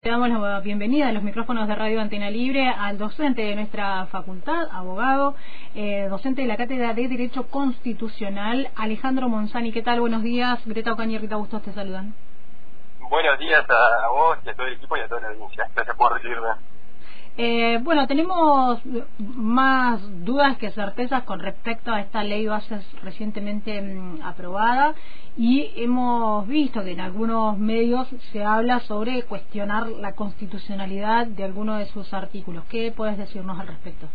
Le damos la bienvenida a los micrófonos de Radio Antena Libre al docente de nuestra facultad, abogado, docente de la Cátedra de Derecho Constitucional, Alejandro Monzani. ¿Qué tal? Buenos días. Greta Ocaña y Rita Bustos te saludan. Buenos días a vos y a todo el equipo y a toda la audiencia. Gracias por recibirme. Bueno, tenemos más dudas que certezas con respecto a esta ley bases recientemente aprobada, y hemos visto que en algunos medios se habla sobre cuestionar la constitucionalidad de alguno de sus artículos. ¿Qué puedes decirnos al respecto?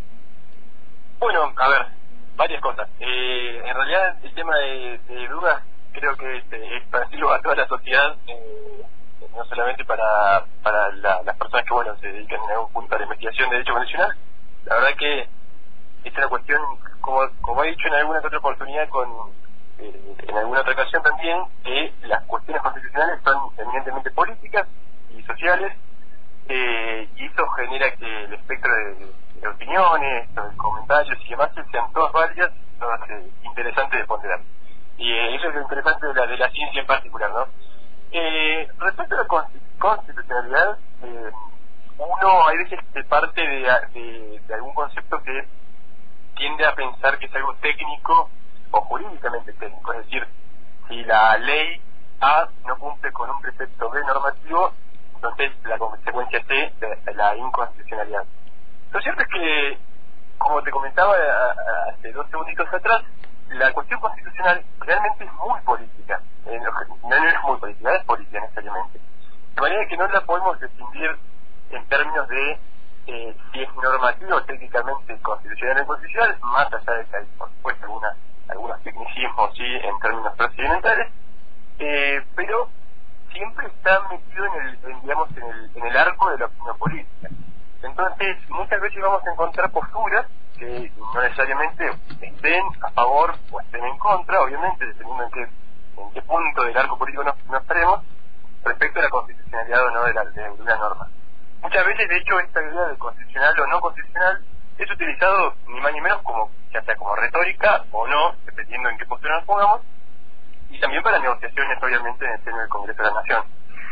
Bueno, a ver, varias cosas. En realidad el tema de dudas creo que es parecido a toda la sociedad, no solamente para las personas que se dedican en algún punto a la investigación de derecho constitucional. La verdad que es una cuestión, como he dicho en alguna otra oportunidad, en alguna otra ocasión también, que las cuestiones constitucionales son eminentemente políticas y sociales, y eso genera que el espectro de opiniones, de comentarios y demás sean todas válidas, todas interesantes de ponderar. Y eso es lo interesante de la ciencia en particular, ¿no? Respecto a la constitucionalidad, uno hay veces que parte de algún concepto que tiende a pensar que es algo técnico o jurídicamente técnico, es decir, si la ley A no cumple con un precepto B normativo, entonces la consecuencia C de la inconstitucionalidad. Lo cierto es que, como te comentaba hace 2 segunditos atrás, la cuestión constitucional realmente es muy política. No es muy política, es política necesariamente. De manera que no la podemos distinguir en términos de si es normativo técnicamente constitucional o inconstitucional, más allá de que hay, por supuesto, algunos tecnicismos sí en términos procedimentales, pero siempre está metido en el arco de la opinión política. Entonces, muchas veces vamos a encontrar posturas que no necesariamente estén a favor o estén en contra, obviamente, dependiendo en qué punto del arco político nos paremos, respecto a la constitucionalidad o no de una norma. Muchas veces, de hecho, esta idea de constitucional o no constitucional es utilizado ni más ni menos ya sea como retórica o no, dependiendo en qué postura nos pongamos, y también para negociaciones, obviamente, en el seno del Congreso de la Nación.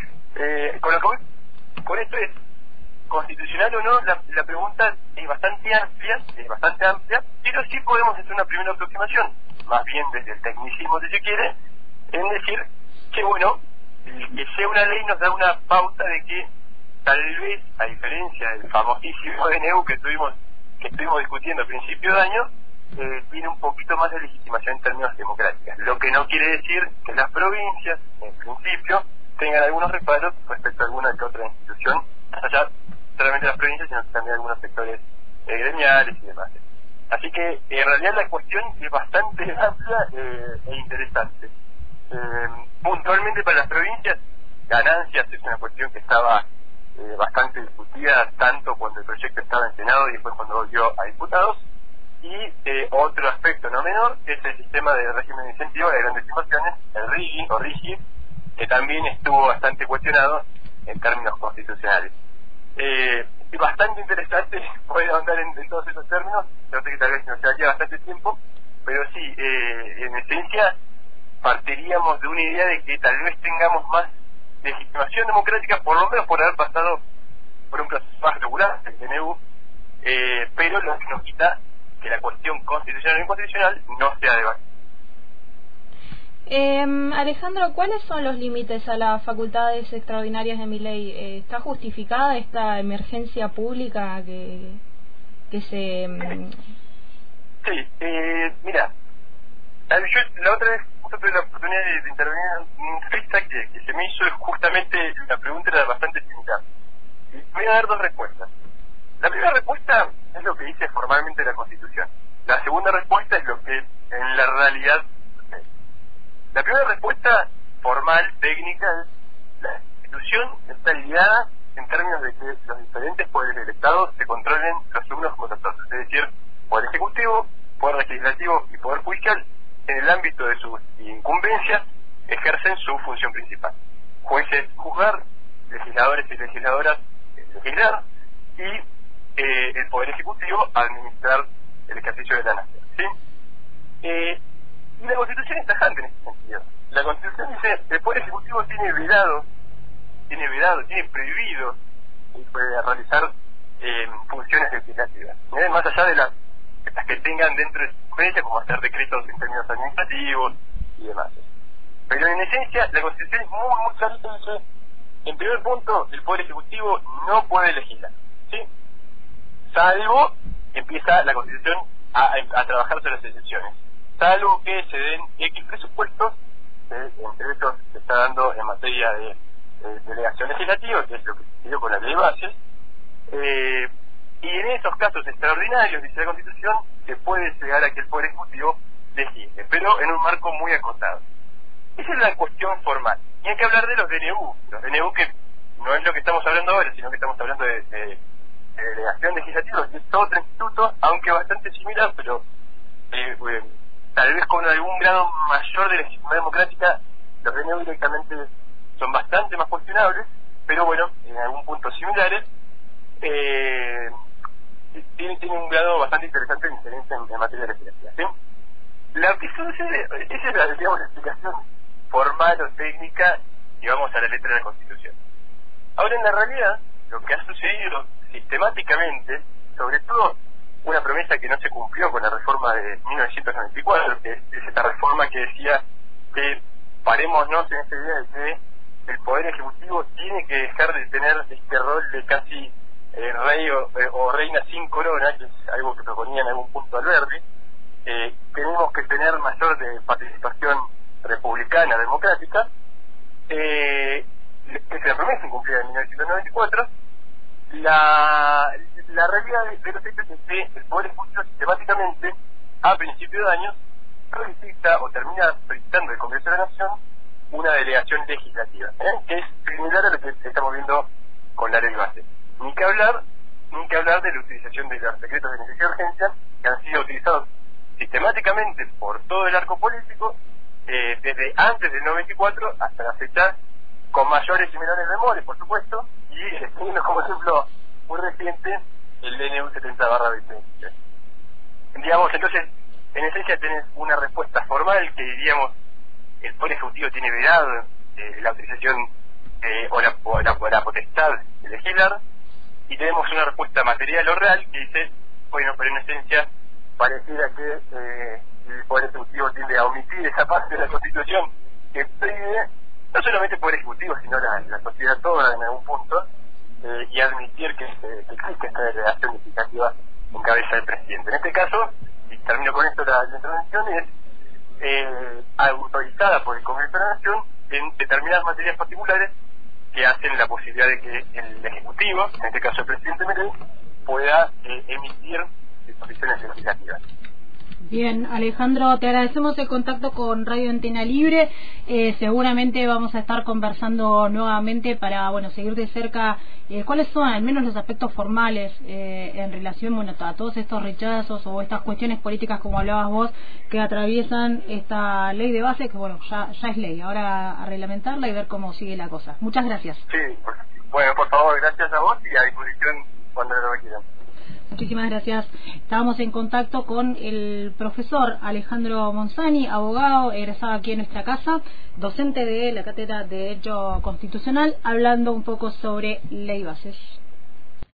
Con lo que voy con esto es, constitucional o no, la pregunta es bastante amplia, pero sí podemos hacer una primera aproximación, más bien desde el tecnicismo, si se quiere, en decir que, que sea una ley nos da una pauta de que tal vez, a diferencia del famosísimo DNU que estuvimos discutiendo a principio de año, tiene un poquito más de legitimación en términos democráticos, lo que no quiere decir que las provincias, en principio, tengan algunos reparos respecto a alguna que otra institución, más allá solamente las provincias, sino también algunos sectores gremiales y demás. Así que en realidad la cuestión es bastante amplia e interesante. Puntualmente para las provincias, ganancias es una cuestión que estaba bastante discutida, tanto cuando el proyecto estaba en Senado y después cuando volvió a diputados. Y otro aspecto no menor es el sistema de régimen de incentivo de grandes inversiones, el RIGI o RIGI, que también estuvo bastante cuestionado en términos constitucionales. Bastante interesante poder ahondar en todos esos términos. Yo sé que tal vez nos llevaría bastante tiempo, pero sí, en esencia partiríamos de una idea de que tal vez tengamos más legitimación democrática, por lo menos por haber pasado por un proceso más regular, el DNU, pero lo que nos quita que la cuestión constitucional e inconstitucional no sea debatida. Alejandro, ¿cuáles son los límites a las facultades extraordinarias de mi ley? ¿Está justificada esta emergencia pública que se...? Sí, mira, yo la otra vez tuve la oportunidad de intervenir en un entrevista que se me hizo, justamente la pregunta era bastante similar. Y voy a dar 2 respuestas. La primera respuesta es lo que dice formalmente la Constitución. La segunda respuesta es lo que en la realidad sucede. La primera respuesta formal, técnica, es la Constitución está ligada en términos de que los diferentes poderes del Estado se controlen los unos con los otros. Es decir, Poder Ejecutivo, Poder Legislativo y Poder Judicial, en el ámbito de sus incumbencias, ejercen su función principal. Jueces, juzgar; legisladores y legisladoras, legislar; y el Poder Ejecutivo, administrar el ejercicio de la nación. ¿Sí? Y la Constitución es tajante en este sentido. La Constitución dice: el Poder Ejecutivo tiene vedado tiene vedado, tiene prohibido realizar funciones legislativas, más allá de las que tengan dentro de su competencia, como hacer decretos en términos administrativos y demás. Pero en esencia, la Constitución es muy clarita, dice, en primer punto, el Poder Ejecutivo no puede legislar, ¿sí? Salvo, empieza la Constitución a trabajar sobre las excepciones, salvo que se den X presupuestos, entre ellos se está dando en materia de delegación legislativa, que es lo que se dio con la ley de bases, y en esos casos extraordinarios, dice la Constitución, se puede llegar a que el Poder Ejecutivo legisle, pero en un marco muy acotado. Esa es la cuestión formal. Y hay que hablar de los DNU que no es lo que estamos hablando ahora, sino que estamos hablando de delegación legislativa, que es otro instituto, aunque bastante similar, pero tal vez con algún grado mayor de legitimidad democrática. Los DNU directamente son bastante más cuestionables, pero bueno, en algún punto similares. Tiene un grado bastante interesante de injerencia en materia legislativa, ¿sí? La que sucede, esa es la, digamos, la explicación formal o técnica, y vamos a la letra de la Constitución. Ahora, en la realidad, lo que ha sucedido sistemáticamente, sobre todo una promesa que no se cumplió con la reforma de 1994, que es esta reforma que decía que parémonos en esta idea de que el Poder Ejecutivo tiene que dejar de tener este rol de casi rey o reina sin corona, que es algo que proponía en algún punto Alberti. Tenemos que tener mayor de participación republicana, democrática, que es la promesa incumplida en 1994. La realidad de los hechos es que el Poder Ejecutivo sistemáticamente, a principio de año, solicita o termina solicitando del Congreso de la Nación una delegación legislativa, que es similar a lo que estamos viendo con la ley base. Ni que hablar de la utilización de los decretos de necesidad y urgencia, que han sido utilizados sistemáticamente por todo el arco político, desde antes del 94 hasta la fecha, con mayores y menores memores, por supuesto, y teniendo como ejemplo muy reciente el DNU 70/20. Digamos, entonces, en esencia tenés una respuesta formal que diríamos el Poder Ejecutivo tiene vedado la utilización o la potestad de legislar, y tenemos una respuesta material o real que dice, bueno, pero en esencia pareciera que el Poder Ejecutivo tiende a omitir esa parte de la Constitución que pide no solamente el Poder Ejecutivo, sino la sociedad toda en algún punto, y admitir que existe esta delegación legislativa en cabeza del presidente. En este caso, y termino con esto la intervención, es autorizada por el Congreso de la Nación en determinadas materias particulares que hacen la posibilidad de que el Ejecutivo, en este caso el presidente Milei, pueda emitir disposiciones legislativas. Bien, Alejandro, te agradecemos el contacto con Radio Antena Libre. Seguramente vamos a estar conversando nuevamente para, bueno, seguir de cerca cuáles son al menos los aspectos formales en relación, bueno, a todos estos rechazos o estas cuestiones políticas, como hablabas vos, que atraviesan esta ley de base, que bueno, ya es ley. Ahora a reglamentarla y ver cómo sigue la cosa. Muchas gracias. Sí, bueno, por favor, gracias a vos y a disposición cuando lo requieran. Muchísimas gracias. Estábamos en contacto con el profesor Alejandro Monzani, abogado, egresado aquí en nuestra casa, docente de la Cátedra de Derecho Constitucional, hablando un poco sobre ley bases.